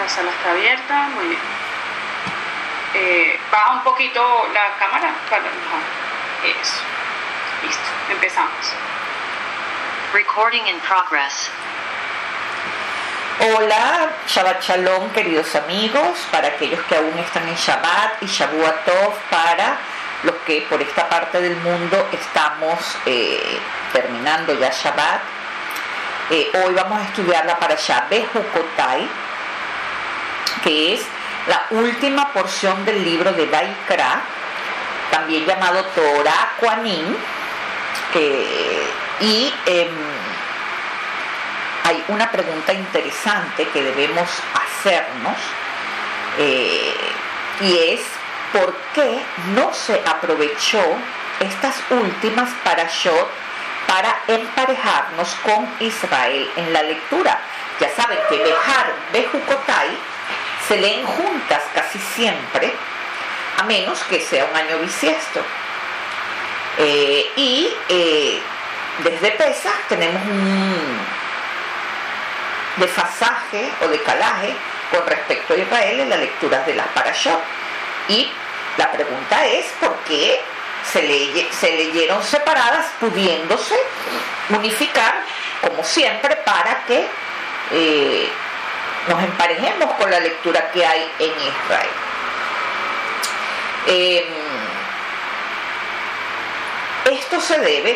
La sala está abierta, muy bien. Baja un poquito la cámara para... Eso. Listo, empezamos. Recording in progress. Hola, Shabbat Shalom, queridos amigos, para aquellos que aún están en Shabbat, y Shavua Tov para los que por esta parte del mundo estamos terminando ya Shabbat. Hoy vamos a estudiar la Parashá Bejucotai, que es la última porción del libro de Vaikra, también llamado Torah Kohanim, hay una pregunta interesante que debemos hacernos, y es ¿por qué no se aprovechó estas últimas parashot para emparejarnos con Israel en la lectura? Ya saben que Behar, Bejucotai se leen juntas casi siempre, a menos que sea un año bisiesto. Desde Pesach tenemos un desfasaje o decalaje con respecto a Israel en las lecturas de las parashot. Y la pregunta es ¿por qué se leyeron separadas, pudiéndose unificar como siempre para que nos emparejemos con la lectura que hay en Israel? Esto se debe,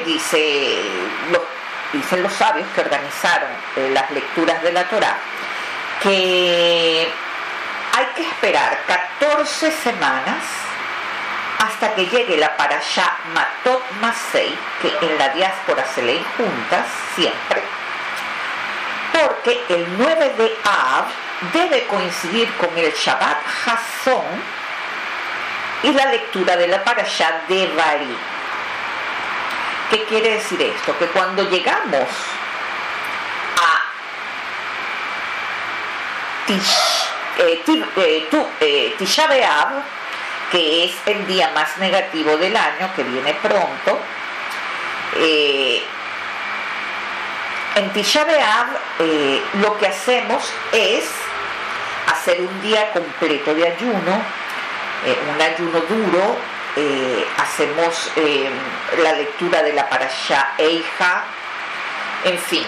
dicen los sabios que organizaron las lecturas de la Torá, que hay que esperar 14 semanas hasta que llegue la Parashá Matot Masei, que en la diáspora se leen juntas siempre, porque el 9 de Av debe coincidir con el Shabbat Hazón y la lectura de la Parashá Devarim. ¿Qué quiere decir esto? Que cuando llegamos a Tisha B'Av, que es el día más negativo del año, que viene pronto, en Tisha B'Av lo que hacemos es hacer un día completo de ayuno, un ayuno duro. Hacemos la lectura de la Parashá Eija, en fin,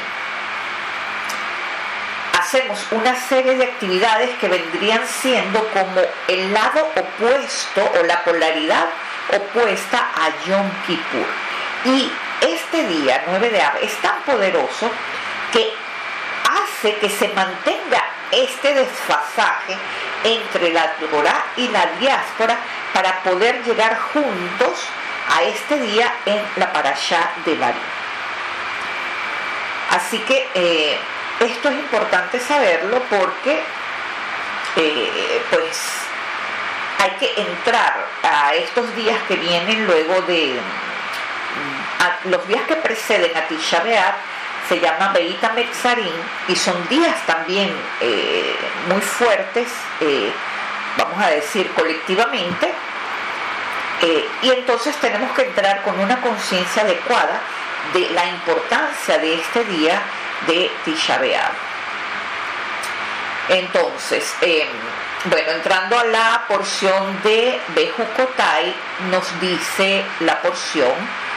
hacemos una serie de actividades que vendrían siendo como el lado opuesto o la polaridad opuesta a Yom Kippur. Y este día 9 de Av es tan poderoso que hace que se mantenga este desfasaje entre la Torá y la diáspora para poder llegar juntos a este día en la Parashá de Devarim. Así que esto es importante saberlo porque pues hay que entrar a estos días que vienen luego de los días que preceden a Tisha B'Av. Se llama Beit HaMetzarim y son días también muy fuertes, vamos a decir colectivamente, y entonces tenemos que entrar con una conciencia adecuada de la importancia de este día de Tisha B'Av. Entonces, entrando a la porción de Bejucotai, nos dice la porción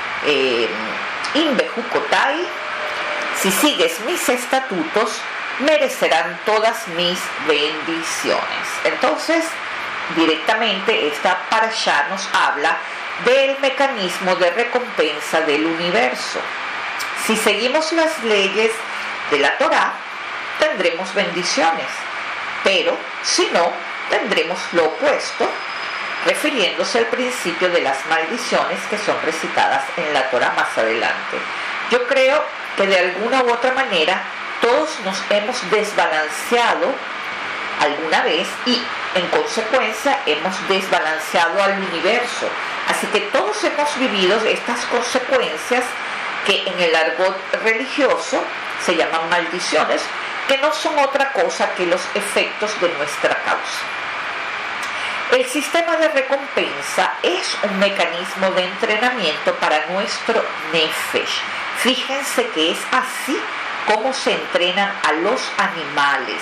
In Bejucotai, si sigues mis estatutos, merecerán todas mis bendiciones. Entonces, directamente esta parashá nos habla del mecanismo de recompensa del universo. Si seguimos las leyes de la Torá, tendremos bendiciones, pero si no, tendremos lo opuesto, refiriéndose al principio de las maldiciones que son recitadas en la Torá más adelante. Yo creo que de alguna u otra manera todos nos hemos desbalanceado alguna vez y en consecuencia hemos desbalanceado al universo. Así que todos hemos vivido estas consecuencias que en el argot religioso se llaman maldiciones, que no son otra cosa que los efectos de nuestra causa. El sistema de recompensa es un mecanismo de entrenamiento para nuestro nefesh. Fíjense que es así como se entrenan a los animales.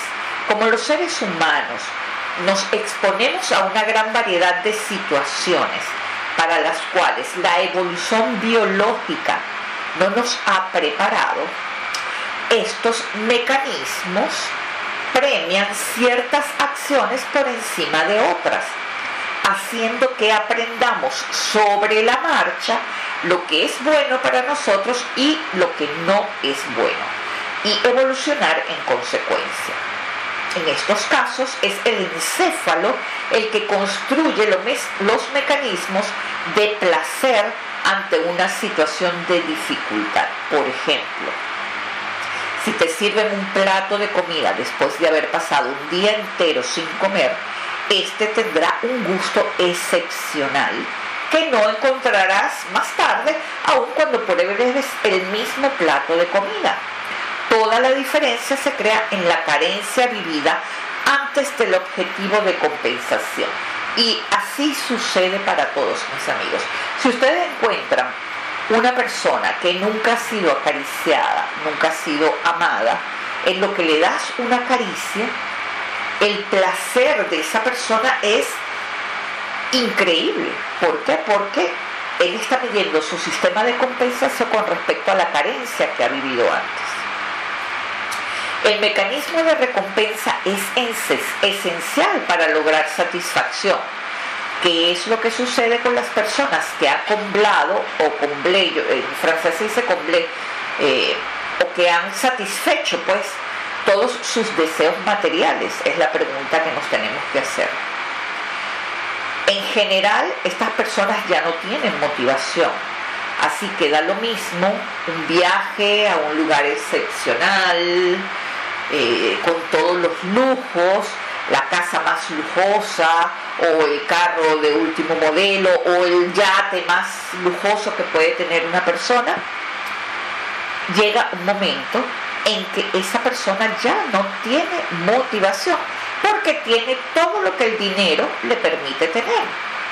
Como los seres humanos nos exponemos a una gran variedad de situaciones para las cuales la evolución biológica no nos ha preparado, estos mecanismos premian ciertas acciones por encima de otras, haciendo que aprendamos sobre la marcha lo que es bueno para nosotros y lo que no es bueno, y evolucionar en consecuencia. En estos casos es el encéfalo el que construye los mecanismos de placer ante una situación de dificultad. Por ejemplo, si te sirven un plato de comida después de haber pasado un día entero sin comer, este tendrá un gusto excepcional que no encontrarás más tarde, aun cuando pruebes el mismo plato de comida. Toda la diferencia se crea en la carencia vivida antes del objetivo de compensación. Y así sucede para todos, mis amigos. Si ustedes encuentran una persona que nunca ha sido acariciada, nunca ha sido amada, en lo que le das una caricia, el placer de esa persona es increíble. ¿Por qué? Porque él está midiendo su sistema de compensación con respecto a la carencia que ha vivido antes. El mecanismo de recompensa es esencial para lograr satisfacción, que es lo que sucede con las personas que han comblado o comblé, en francés se dice comblé, o que han satisfecho pues todos sus deseos materiales. Es la pregunta que nos tenemos que hacer. En general, estas personas ya no tienen motivación, así que da lo mismo un viaje a un lugar excepcional, con todos los lujos, la casa más lujosa, o el carro de último modelo, o el yate más lujoso que puede tener una persona. Llega un momento en que esa persona ya no tiene motivación, porque tiene todo lo que el dinero le permite tener.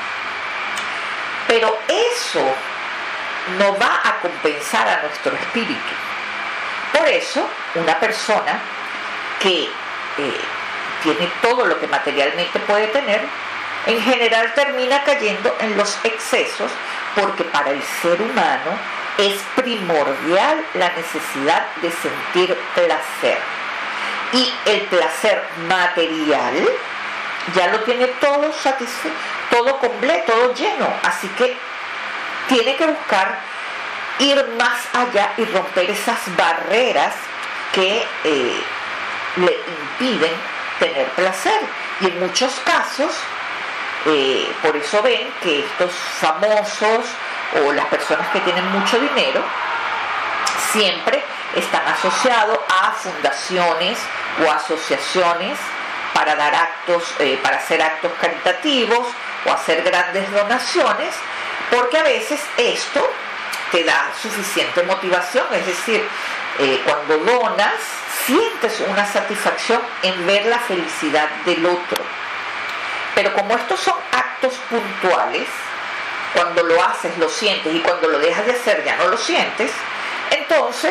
Pero eso no va a compensar a nuestro espíritu. Por eso, una persona que tiene todo lo que materialmente puede tener, en general termina cayendo en los excesos, porque para el ser humano es primordial la necesidad de sentir placer. Y el placer material ya lo tiene todo satisfecho, todo completo, todo lleno. Así que tiene que buscar ir más allá y romper esas barreras que le impiden tener placer. Y en muchos casos, por eso ven que estos famosos o las personas que tienen mucho dinero siempre están asociados a fundaciones o asociaciones para dar actos, para hacer actos caritativos o hacer grandes donaciones, porque a veces esto te da suficiente motivación. Es decir, cuando donas sientes una satisfacción en ver la felicidad del otro. Pero como estos son actos puntuales, cuando lo haces lo sientes y cuando lo dejas de hacer ya no lo sientes, entonces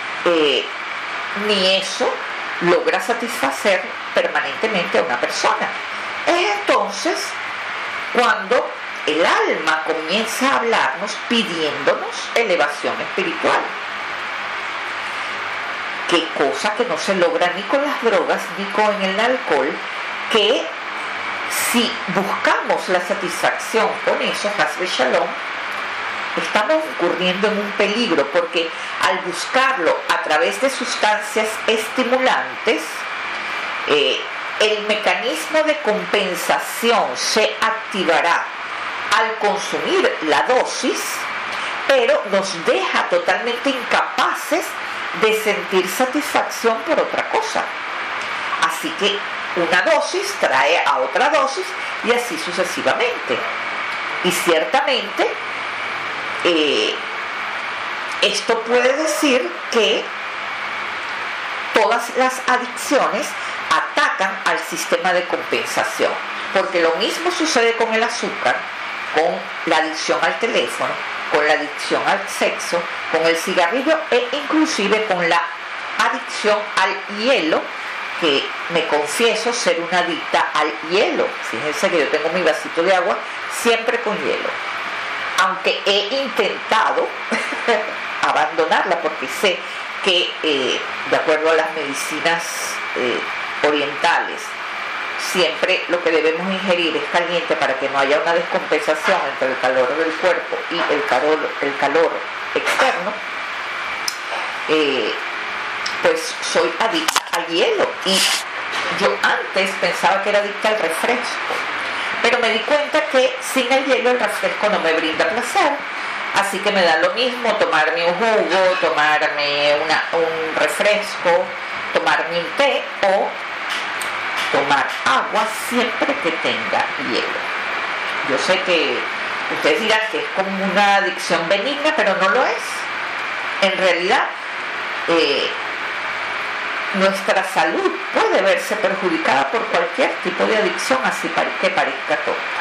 ni eso logra satisfacer permanentemente a una persona. Es entonces cuando el alma comienza a hablarnos pidiéndonos elevación espiritual. Qué cosa que no se logra ni con las drogas ni con el alcohol, que si buscamos la satisfacción con eso, Hasbe Shalom, estamos incurriendo en un peligro, porque al buscarlo a través de sustancias estimulantes, el mecanismo de compensación se activará al consumir la dosis, pero nos deja totalmente incapaces de sentir satisfacción por otra cosa. Así que una dosis trae a otra dosis y así sucesivamente. Y ciertamente esto puede decir que todas las adicciones atacan al sistema de compensación, porque lo mismo sucede con el azúcar, con la adicción al teléfono, con la adicción al sexo, con el cigarrillo e inclusive con la adicción al hielo, que me confieso ser una adicta al hielo. Fíjense que yo tengo mi vasito de agua siempre con hielo. Aunque he intentado abandonarla porque sé que de acuerdo a las medicinas orientales, siempre lo que debemos ingerir es caliente para que no haya una descompensación entre el calor del cuerpo y el calor externo. Pues soy adicta al hielo, y yo antes pensaba que era adicta al refresco, pero me di cuenta que sin el hielo el refresco no me brinda placer, así que me da lo mismo tomarme un jugo, tomarme un refresco, tomarme un té o tomar agua siempre que tenga hielo. Yo sé que ustedes dirán que es como una adicción benigna, pero no lo es. En realidad, nuestra salud puede verse perjudicada por cualquier tipo de adicción, así que parezca tonta.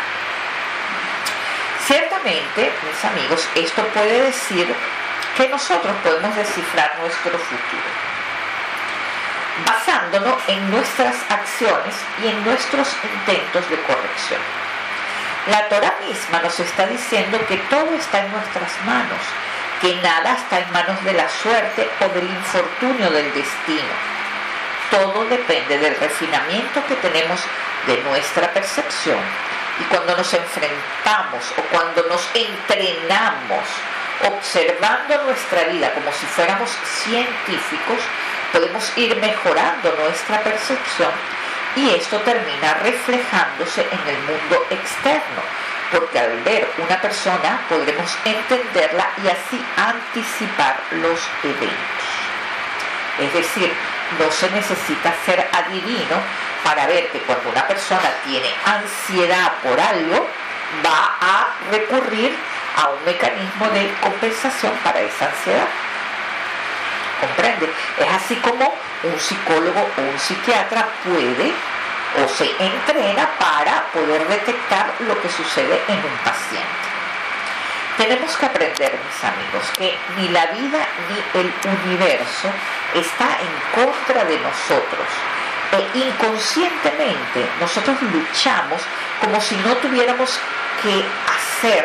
Ciertamente, mis amigos, esto puede decir que nosotros podemos descifrar nuestro futuro, basándonos en nuestras acciones y en nuestros intentos de corrección. La Torá misma nos está diciendo que todo está en nuestras manos, que nada está en manos de la suerte o del infortunio del destino. Todo depende del refinamiento que tenemos de nuestra percepción. Y cuando nos enfrentamos o cuando nos entrenamos observando nuestra vida como si fuéramos científicos, podemos ir mejorando nuestra percepción, y esto termina reflejándose en el mundo externo, porque al ver una persona podremos entenderla y así anticipar los eventos. Es decir, no se necesita ser adivino para ver que cuando una persona tiene ansiedad por algo, va a recurrir a un mecanismo de compensación para esa ansiedad. ¿Comprende? Es así como un psicólogo o un psiquiatra puede o se entrena para poder detectar lo que sucede en un paciente. Tenemos que aprender, mis amigos, que ni la vida ni el universo está en contra de nosotros. Inconscientemente nosotros luchamos como si no tuviéramos que hacer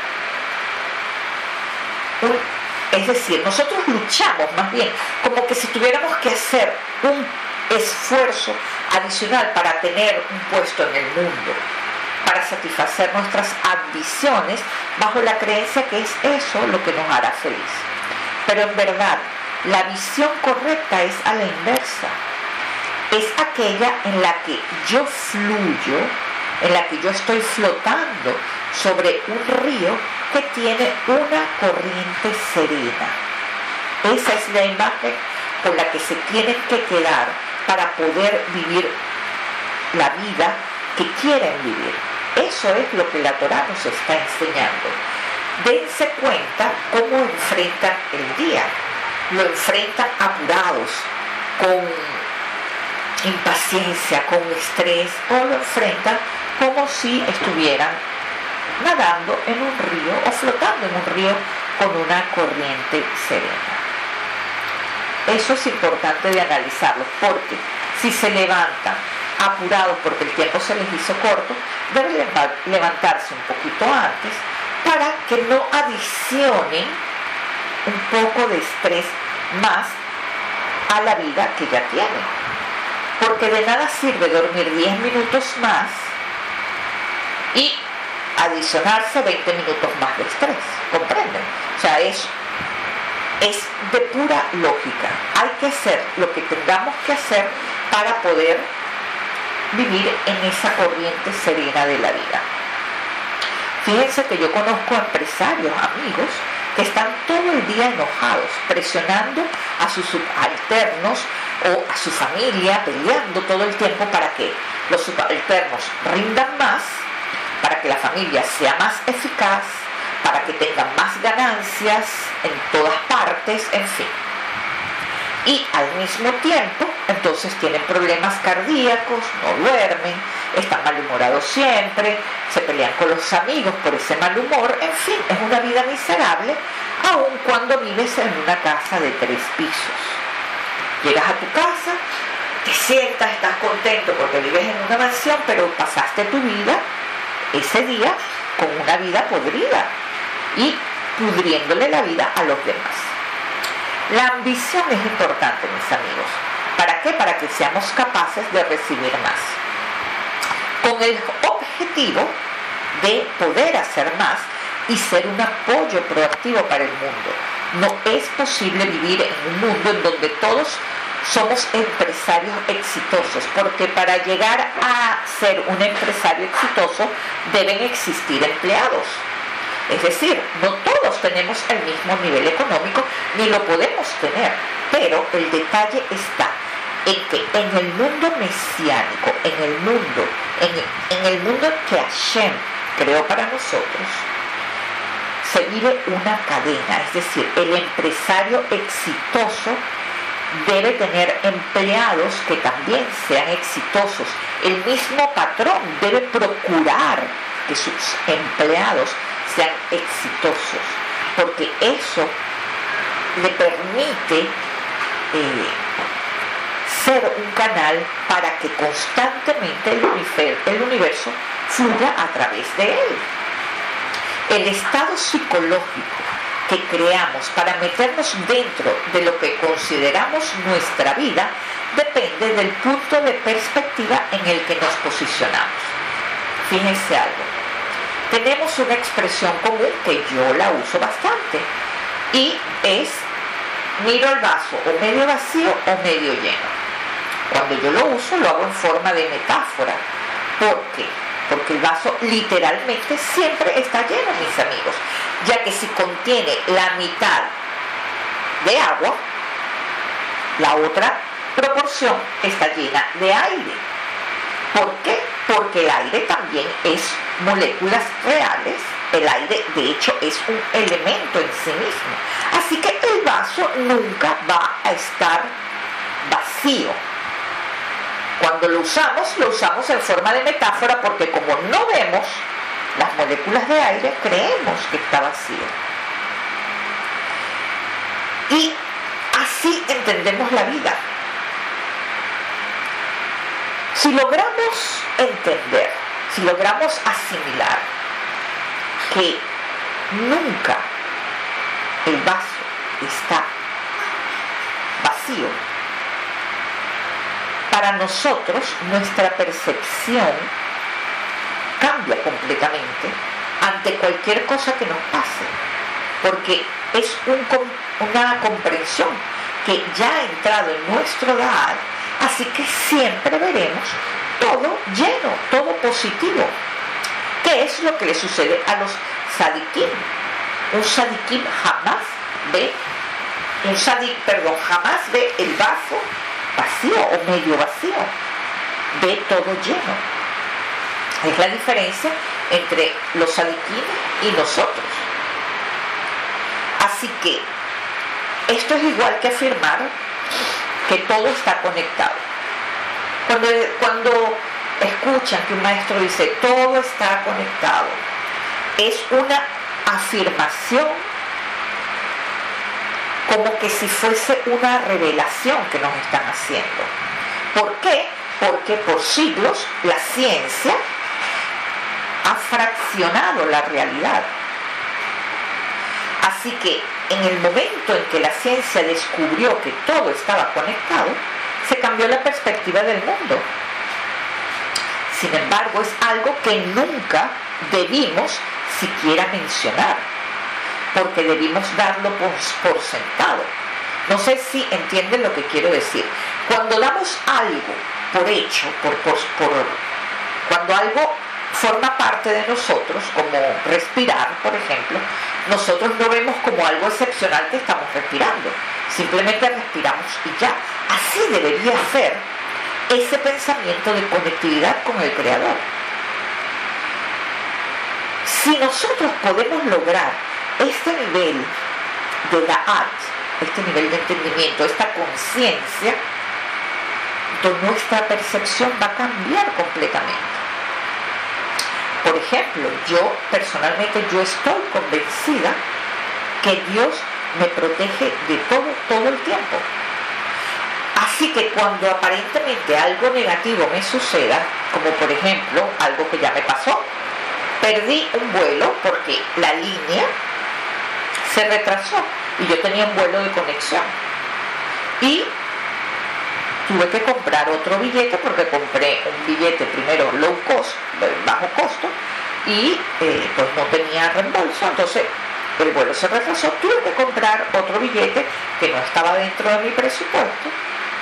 es decir, nosotros luchamos más bien como que si tuviéramos que hacer un esfuerzo adicional para tener un puesto en el mundo, para satisfacer nuestras ambiciones, bajo la creencia que es eso lo que nos hará feliz. Pero en verdad, la visión correcta es a la inversa. Es aquella en la que yo fluyo, en la que yo estoy flotando sobre un río que tiene una corriente serena. Esa es la imagen con la que se tienen que quedar para poder vivir la vida que quieren vivir. Eso es lo que la Torá nos está enseñando. Dense cuenta cómo enfrentan el día. Lo enfrentan apurados, con impaciencia, con estrés, o lo enfrentan como si estuvieran nadando en un río o flotando en un río con una corriente serena. Eso es importante de analizarlo, porque si se levantan apurados porque el tiempo se les hizo corto, deben levantarse un poquito antes para que no adicionen un poco de estrés más a la vida que ya tienen. Porque de nada sirve dormir 10 minutos más y adicionarse 20 minutos más de estrés. ¿Comprenden? O sea, es de pura lógica. Hay que hacer lo que tengamos que hacer para poder vivir en esa corriente serena de la vida. Fíjense que yo conozco empresarios, amigos, que están todo el día enojados, presionando a sus subalternos o a su familia, peleando todo el tiempo para que los subalternos rindan más, para que la familia sea más eficaz, para que tengan más ganancias en todas partes, en fin. Y al mismo tiempo, entonces tienen problemas cardíacos, no duermen, están malhumorados siempre, se pelean con los amigos por ese mal humor, en fin, es una vida miserable, aun cuando vives en una casa de 3 pisos. Llegas a tu casa, te sientas, estás contento porque vives en una mansión, pero pasaste tu vida ese día con una vida podrida y pudriéndole la vida a los demás. La ambición es importante, mis amigos. ¿Para qué? Para que seamos capaces de recibir más, con el objetivo de poder hacer más y ser un apoyo proactivo para el mundo. No es posible vivir en un mundo en donde todos somos empresarios exitosos, porque para llegar a ser un empresario exitoso deben existir empleados. Es decir, no todos tenemos el mismo nivel económico, ni lo podemos tener, pero el detalle está en que en el mundo mesiánico, en el mundo que Hashem creó para nosotros, se vive una cadena. Es decir, el empresario exitoso debe tener empleados que también sean exitosos. El mismo patrón debe procurar que sus empleados sean exitosos, porque eso le permite ser un canal para que constantemente el universo fluya a través de él. El estado psicológico que creamos para meternos dentro de lo que consideramos nuestra vida depende del punto de perspectiva en el que nos posicionamos. Fíjense algo. Tenemos una expresión común que yo la uso bastante y es: miro el vaso o medio vacío o medio lleno. Cuando yo lo uso lo hago en forma de metáfora. ¿Por qué? Porque el vaso literalmente siempre está lleno, mis amigos, ya que si contiene la mitad de agua, la otra proporción está llena de aire. ¿Por qué? Porque el aire también es moléculas reales. El aire, de hecho, es un elemento en sí mismo. Así que el vaso nunca va a estar vacío. Cuando lo usamos en forma de metáfora, porque como no vemos las moléculas de aire, creemos que está vacío. Y así entendemos la vida. Si logramos entender, si logramos asimilar que nunca el vaso está vacío, para nosotros nuestra percepción cambia completamente ante cualquier cosa que nos pase, porque es una comprensión que ya ha entrado en nuestro dar, así que siempre veremos todo lleno, todo positivo. ¿Qué es lo que le sucede a los sadikim? Un sadikim jamás ve el vaso vacío o medio vacío, ve todo lleno. Es la diferencia entre los sadikim y nosotros. Así que esto es igual que afirmar que todo está conectado. Cuando escuchan que un maestro dice todo está conectado, es una afirmación como que si fuese una revelación que nos están haciendo. ¿Por qué? Porque por siglos la ciencia ha fraccionado la realidad. Así que en el momento en que la ciencia descubrió que todo estaba conectado, se cambió la perspectiva del mundo. Sin embargo, es algo que nunca debimos siquiera mencionar, porque debimos darlo por sentado. No sé si entienden lo que quiero decir. Cuando damos algo por hecho, cuando algo forma parte de nosotros, como respirar, por ejemplo, nosotros lo vemos como algo excepcional que estamos respirando. Simplemente respiramos y ya. Así debería ser ese pensamiento de conectividad con el Creador. Si nosotros podemos lograr este nivel de da'at, este nivel de entendimiento, esta conciencia, entonces nuestra percepción va a cambiar completamente. Por ejemplo, yo personalmente estoy convencida que Dios me protege de todo el tiempo. Así que cuando aparentemente algo negativo me suceda, como por ejemplo algo que ya me pasó, perdí un vuelo porque la línea se retrasó y yo tenía un vuelo de conexión y tuve que comprar otro billete porque compré un billete primero low cost, bajo costo, y pues no tenía reembolso, entonces el vuelo se retrasó, tuve que comprar otro billete que no estaba dentro de mi presupuesto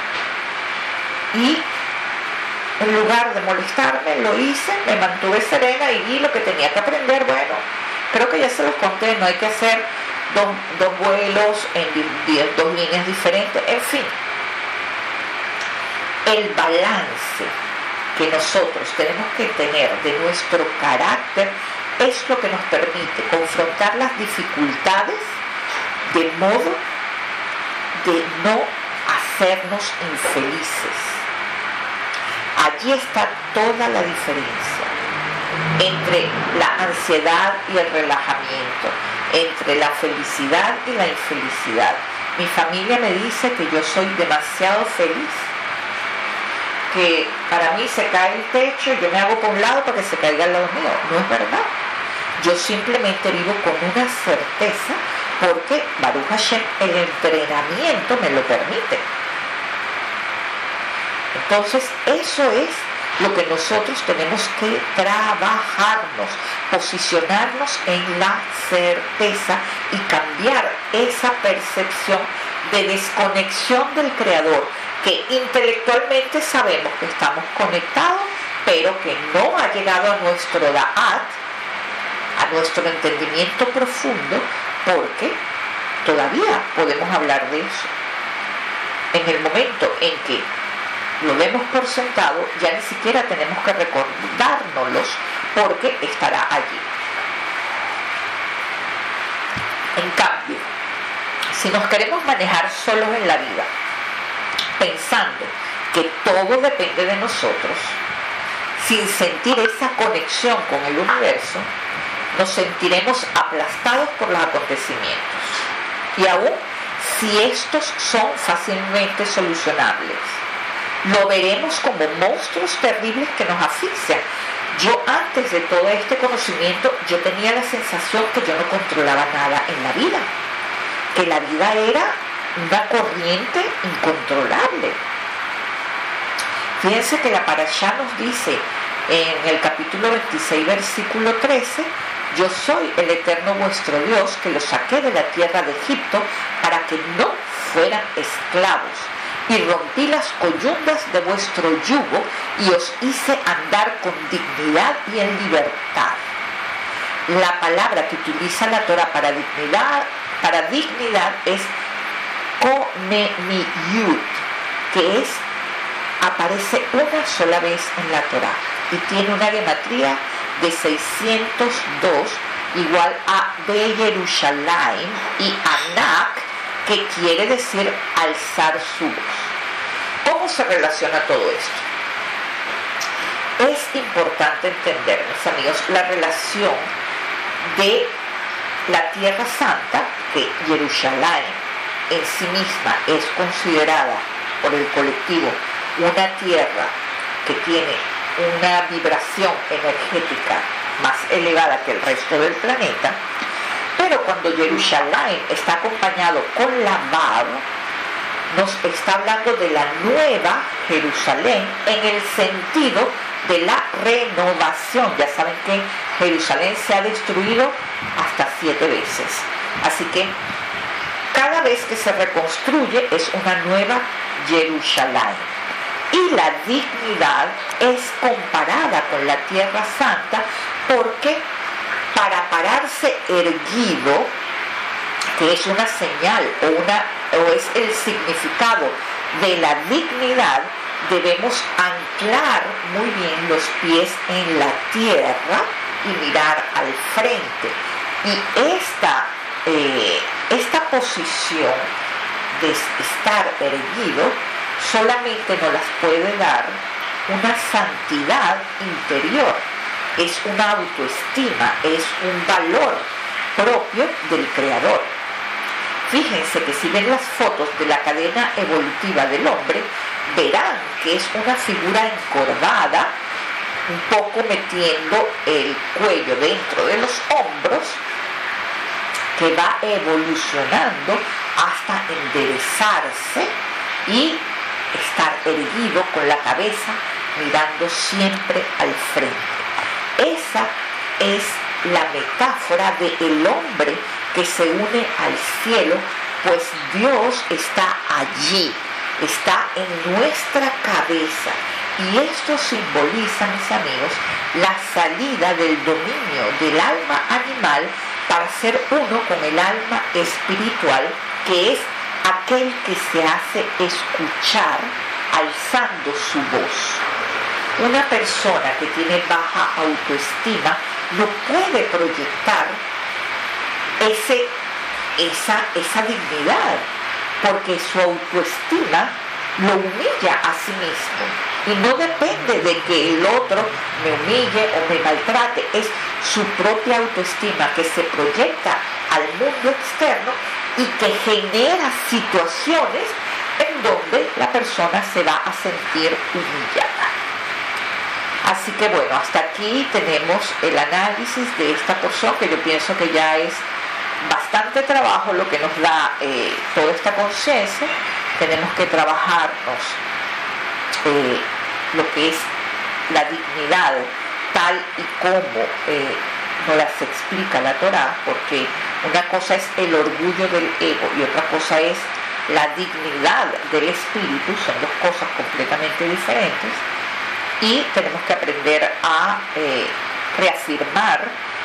y en lugar de molestarme lo hice, me mantuve serena y vi lo que tenía que aprender. Bueno, creo que ya se los conté, no hay que hacer dos vuelos en dos líneas diferentes, en fin. El balance que nosotros tenemos que tener de nuestro carácter es lo que nos permite confrontar las dificultades de modo de no hacernos infelices. Allí está toda la diferencia entre la ansiedad y el relajamiento, entre la felicidad y la infelicidad. Mi familia me dice que yo soy demasiado feliz, que para mí se cae el techo y yo me hago por un lado para que se caiga al lado mío. No es verdad. Yo simplemente vivo con una certeza porque Baruch Hashem, el entrenamiento me lo permite. Entonces eso es lo que nosotros tenemos que trabajarnos, posicionarnos en la certeza y cambiar esa percepción de desconexión del Creador, que intelectualmente sabemos que estamos conectados, pero que no ha llegado a nuestro da'at, a nuestro entendimiento profundo, porque todavía podemos hablar de eso. En el momento en que lo demos por sentado, ya ni siquiera tenemos que recordárnoslos porque estará allí. En cambio, si nos queremos manejar solos en la vida, pensando que todo depende de nosotros, sin sentir esa conexión con el universo, nos sentiremos aplastados por los acontecimientos. Y aún si estos son fácilmente solucionables, lo veremos como monstruos terribles que nos asfixian. Yo antes de todo este conocimiento, yo tenía la sensación que yo no controlaba nada en la vida, que la vida era una corriente incontrolable. Fíjense que la Parashá nos dice en el capítulo 26, versículo 13, yo soy el eterno vuestro Dios que los saqué de la tierra de Egipto para que no fueran esclavos, y rompí las coyundas de vuestro yugo y os hice andar con dignidad y en libertad. La palabra que utiliza la Torah para dignidad es koneniyut, que aparece una sola vez en la Torah y tiene una gematría de 602, igual a de Jerusalén, y Anak, que quiere decir alzar su voz. ¿Cómo se relaciona todo esto? Es importante entender, mis amigos, la relación de la Tierra Santa, que Jerusalén en sí misma es considerada por el colectivo una tierra que tiene una vibración energética más elevada que el resto del planeta, pero cuando Jerusalén está acompañado con la Vav, nos está hablando de la nueva Jerusalén en el sentido de la renovación. Ya saben que Jerusalén se ha destruido hasta 7 veces. Así que cada vez que se reconstruye es una nueva Jerusalén. Y la dignidad es comparada con la Tierra Santa porque para pararse erguido, que es una señal o es el significado de la dignidad, debemos anclar muy bien los pies en la tierra y mirar al frente. Y esta posición de estar erguido solamente nos las puede dar una santidad interior, es una autoestima, es un valor propio del Creador. Fíjense que si ven las fotos de la cadena evolutiva del hombre, verán que es una figura encorvada, un poco metiendo el cuello dentro de los hombros, que va evolucionando hasta enderezarse y estar erguido con la cabeza mirando siempre al frente. Esa es la metáfora del hombre que se une al cielo, pues Dios está allí, está en nuestra cabeza. Y esto simboliza, mis amigos, la salida del dominio del alma animal para ser uno con el alma espiritual, que es aquel que se hace escuchar alzando su voz. Una persona que tiene baja autoestima no puede proyectar esa dignidad, porque su autoestima lo humilla a sí mismo y no depende de que el otro me humille o me maltrate, es su propia autoestima que se proyecta al mundo externo y que genera situaciones en donde la persona se va a sentir humillada. Así que bueno, hasta aquí tenemos el análisis de esta porción, que yo pienso que ya es bastante trabajo lo que nos da toda esta conciencia. Tenemos que trabajarnos lo que es la dignidad tal y como nos las explica la Torá, porque una cosa es el orgullo del ego y otra cosa es la dignidad del espíritu, son dos cosas completamente diferentes, y tenemos que aprender a reafirmar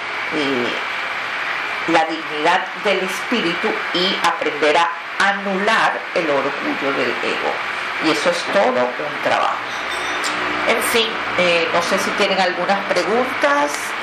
la dignidad del espíritu y aprender a anular el orgullo del ego. Y eso es todo un trabajo. En fin, no sé si tienen algunas preguntas.